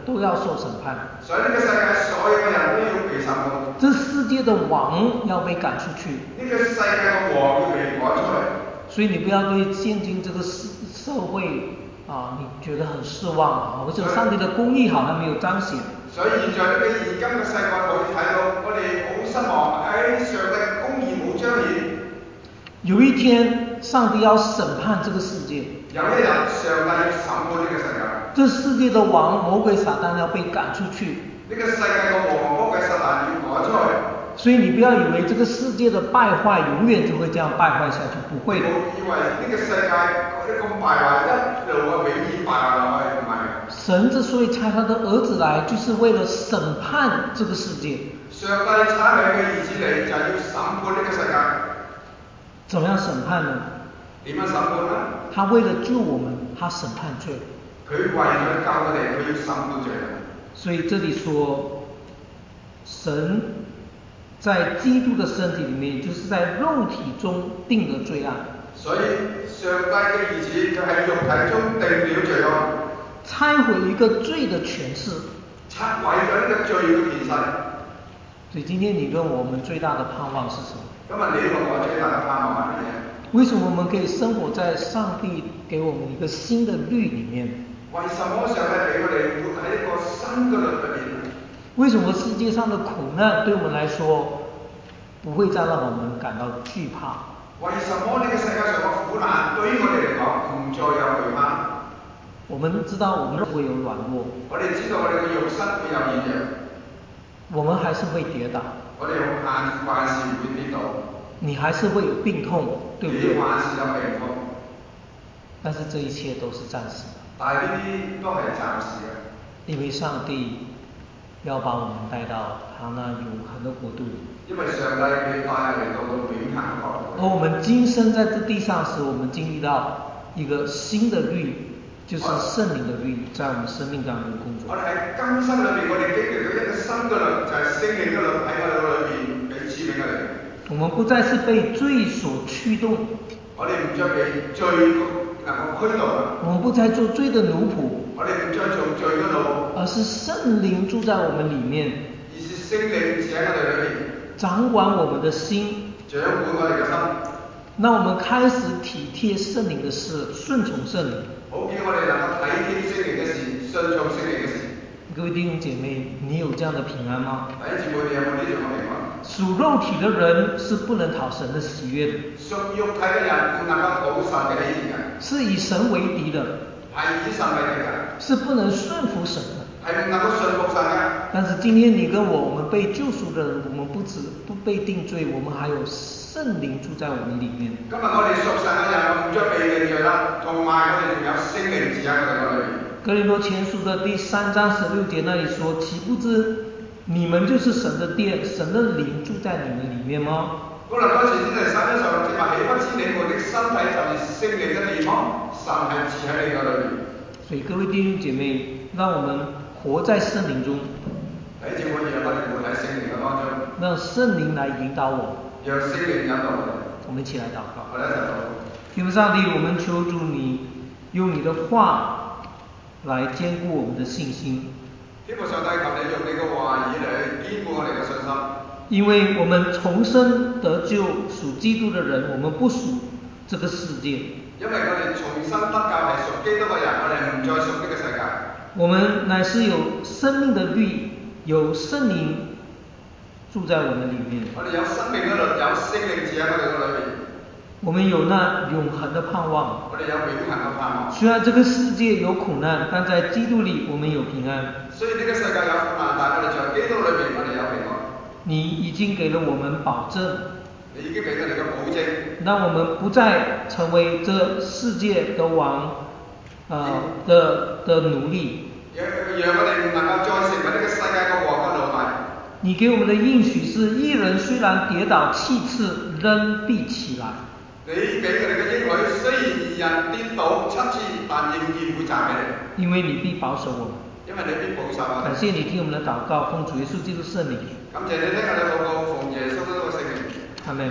Speaker 2: 都要受审判。
Speaker 3: 所以呢個世界所有嘅人都要被審判。
Speaker 2: 这世界的王要被赶出去。
Speaker 3: 呢個世界嘅王要被趕出去。
Speaker 2: 所以你不要對現今這個社會你覺得很失望啊，或者上帝的公義好像沒有彰顯。
Speaker 3: 所以現在呢個現今嘅世界可以睇到，我哋好失望，上帝嘅公義冇彰顯。
Speaker 2: 有一天，上帝要審判這個世界。
Speaker 3: 有一日，上帝要審判呢個世界。
Speaker 2: 這世界的王魔鬼撒旦要被趕出去。
Speaker 3: 呢個世界嘅王魔鬼撒旦要趕出去。
Speaker 2: 所以你不要以為這個世界的敗壞永遠就會這樣敗壞下去，不會的。
Speaker 3: 我以為呢個世界嗰啲咁敗壞一路永遠敗壞落去，唔係。
Speaker 2: 神之所以差他的兒子來，就是為了審判這個世界。
Speaker 3: 上帝差佢嘅兒子嚟，就係要審判呢個世界。
Speaker 2: 怎麼樣審判呢？
Speaker 3: 點樣審判呢？
Speaker 2: 他為了救我們，他審判罪。
Speaker 3: 佢為咗救我哋，佢要審判罪人。
Speaker 2: 所以這裏說，神在基督的身體裡面，就是在肉體中定了罪案。
Speaker 3: 所以上帝嘅兒子佢喺肉體中定了罪案，
Speaker 2: 拆毀一個罪的權勢，
Speaker 3: 拆毀咗呢個罪嘅權勢。
Speaker 2: 所以今天你問我們最大的盼望是什麼？
Speaker 3: 今日你同我最大嘅盼望係乜嘢？
Speaker 2: 為什麼我們可以生活在上帝給我們一個新的律裡面？
Speaker 3: 為什麼上帝俾我哋活喺一個新嘅律裏面？
Speaker 2: 為什麼世界上的苦難對我們來說不會再讓我們感到懼怕？
Speaker 3: 為什麼呢個世界上嘅苦難對於我哋嚟講唔再有懼怕？
Speaker 2: 我們知道我們會有軟弱，
Speaker 3: 我哋知道我哋嘅肉身會有軟弱，
Speaker 2: 我們還是會跌倒，
Speaker 3: 我哋還是會跌倒，
Speaker 2: 你還是會有病痛，對不對？
Speaker 3: 你還是有病痛，
Speaker 2: 但是這一切都是暫時的。
Speaker 3: 但係呢啲都係暫時嘅，
Speaker 2: 因為上帝要把我們帶到他那永恆的國度裡。
Speaker 3: 因為上帝會帶我哋到永恆嘅國度。
Speaker 2: 而我們今生在這地上時，我們經歷到一個新的律，就是聖靈的律，在我們生命當中工作。
Speaker 3: 我哋喺今生裏面，我哋經歷到一個新嘅律，就係聖靈嘅律喺我哋裏面俾賜俾我哋。
Speaker 2: 我們不再是被罪所驅動，
Speaker 3: 我哋唔再被罪能夠驅動啦。
Speaker 2: 我們不再做罪的奴僕，
Speaker 3: 我哋唔再做罪嘅奴僕，
Speaker 2: 而是聖靈住在我們裡面，
Speaker 3: 而是聖靈住喺我哋裏面，
Speaker 2: 掌管我們的心，
Speaker 3: 掌管我哋嘅心。
Speaker 2: 讓我們開始體貼聖靈的事，順從聖靈。
Speaker 3: 好叫我哋能夠體貼聖靈嘅事，順從聖靈嘅事。
Speaker 2: 各位弟兄姐妹，你有這樣的平安嗎？
Speaker 3: 弟兄姊妹，你有冇呢種嘅平安？
Speaker 2: 屬肉體的人是不能討神的喜悅的，
Speaker 3: 屬肉體嘅人唔能夠討神嘅喜悅嘅，
Speaker 2: 是以神為敵的，
Speaker 3: 係以神為敵嘅，
Speaker 2: 是不能順服神的。
Speaker 3: 係唔能夠順服神嘅。
Speaker 2: 但是今天你跟我們被救贖的人，我們不止不被定罪，我們還有聖靈住在我們裡面。
Speaker 3: 今日我哋屬神嘅人唔再被定罪啦，同埋我哋仲有聖靈住喺我哋裏面。
Speaker 2: 哥林多前書的第3章16節那裡說：豈不知你們就是神的殿，神的靈住在你們裡面嗎？
Speaker 3: 哥林多前書第3章16節話：豈不知你們的身體就是聖靈嘅地方，神係住喺你嘅裏面。
Speaker 2: 所以各位弟兄姐妹，讓我們活在聖靈中，
Speaker 3: 弟兄姊妹，讓我哋活喺聖靈嘅當中，
Speaker 2: 讓聖靈來引導我。
Speaker 3: 讓聖靈引導我哋。
Speaker 2: 我們一起來禱告。
Speaker 3: 我哋一齊禱告。
Speaker 2: 天父上帝，我們求主你用你的話來堅固我們的信心。
Speaker 3: 天父上帝，求你用你嘅話語嚟堅固我哋嘅信心。
Speaker 2: 因為我們重生得救屬基督的人，我們不屬這個世界。
Speaker 3: 因為我哋重生得救係屬基督嘅人，我哋唔再屬呢個世界。
Speaker 2: 我們乃是有生命的律，有聖靈住在我們裡面。
Speaker 3: 我哋有生命嘅律，有聖靈住喺我哋嘅裏面。
Speaker 2: 我們有那永恆的盼望。
Speaker 3: 我哋有永恆嘅盼望。
Speaker 2: 雖然這個世界有苦難，但在基督裡我們有平安。
Speaker 3: 雖然呢個世界有苦難，但我哋在基督裏面，我哋有平安。
Speaker 2: 你已經給了我們保證。
Speaker 3: 你已經俾咗你嘅保證。
Speaker 2: 讓我們不再成為這世界的王，的奴隸。
Speaker 3: 讓我哋唔能夠再成為呢個世界嘅王嘅奴隸。
Speaker 2: 你給我們的應許是：義人雖然跌倒七次，仍必起來。
Speaker 3: 你俾我哋嘅應許，雖然義人跌倒7次，但仍然會站起嚟。
Speaker 2: 因為你必保守我們。
Speaker 3: 因為你必保守我哋。
Speaker 2: 感謝你聽我們的禱告，奉主耶穌基督聖名。
Speaker 3: 感謝你聽我哋禱告，奉耶穌基督嘅聖名。
Speaker 2: 阿門。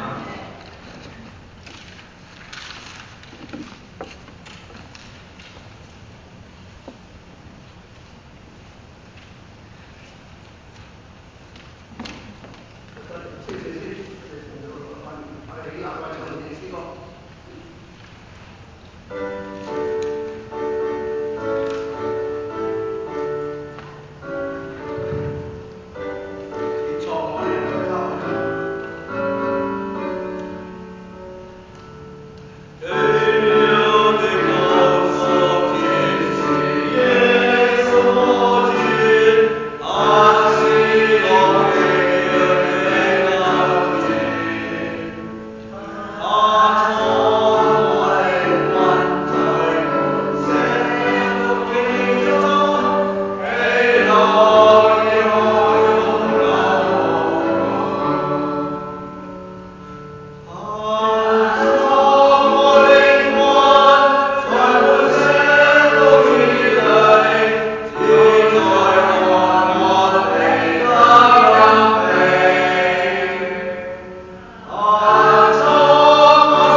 Speaker 4: 啊，走过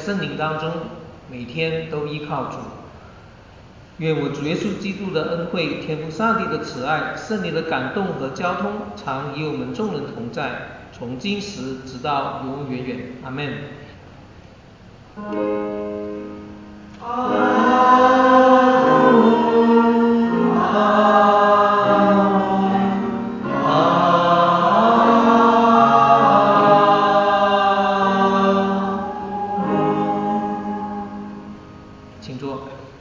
Speaker 2: 圣灵当中，每天都依靠主。愿我主耶稣基督的恩惠、天父上帝的慈爱、圣灵的感动和交通，常与我们众人同在，从今时直到永永远远。阿们。请坐。